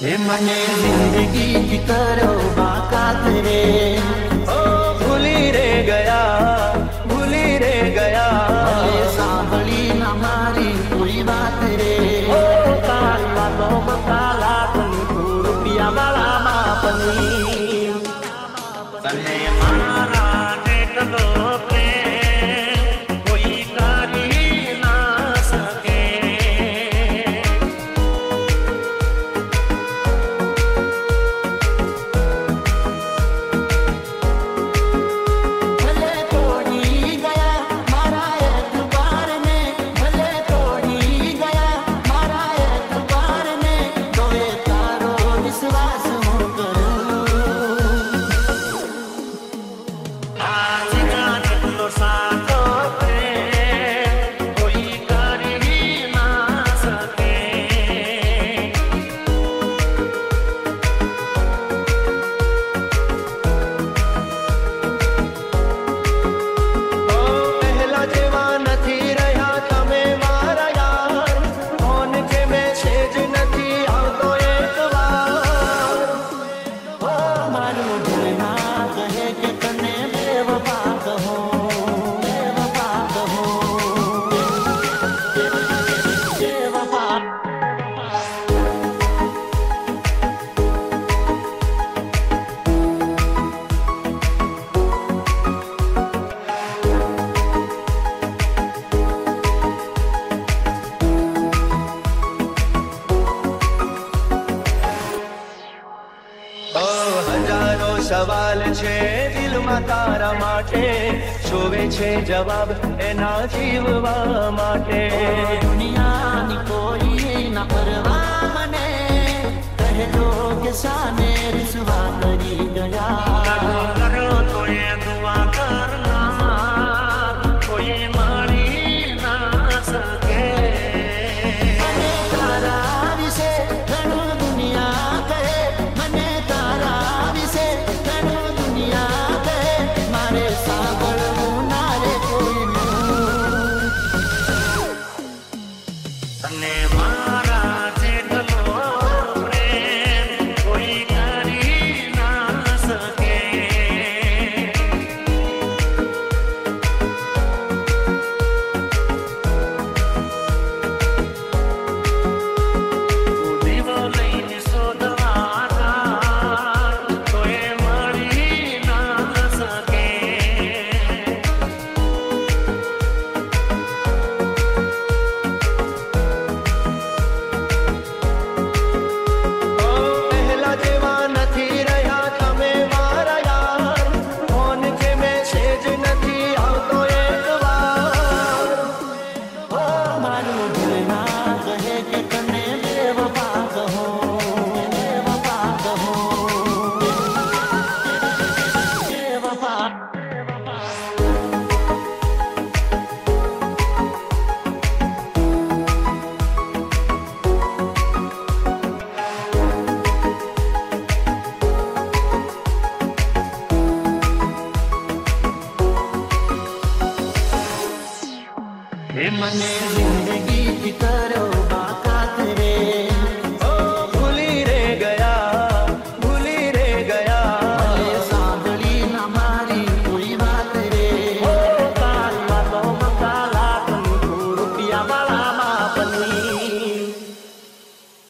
मने जिंदगी की करो बाका तेरे ओ भूली रे गया सांभली न मारी कोई बात रे ओ काला तो काला तू रुपया वाला मापनी तने मारा देखलो सवाल छे दिल में तारा माटे शोभे छे जवाब एना जीववा माटे दुनिया नी कोई न परवा मने कह दो के साने रिसवा करी गया करो तो ये दुआ करना कोई मारी ना सके मने तारा विसे घणो दुनिया कहे मने तारा विसे तने मारा देखलो प्रेम कोई करी ना सके दीवो लईने सोदवाता कोई मरी ना सके मने जिंदगी की करो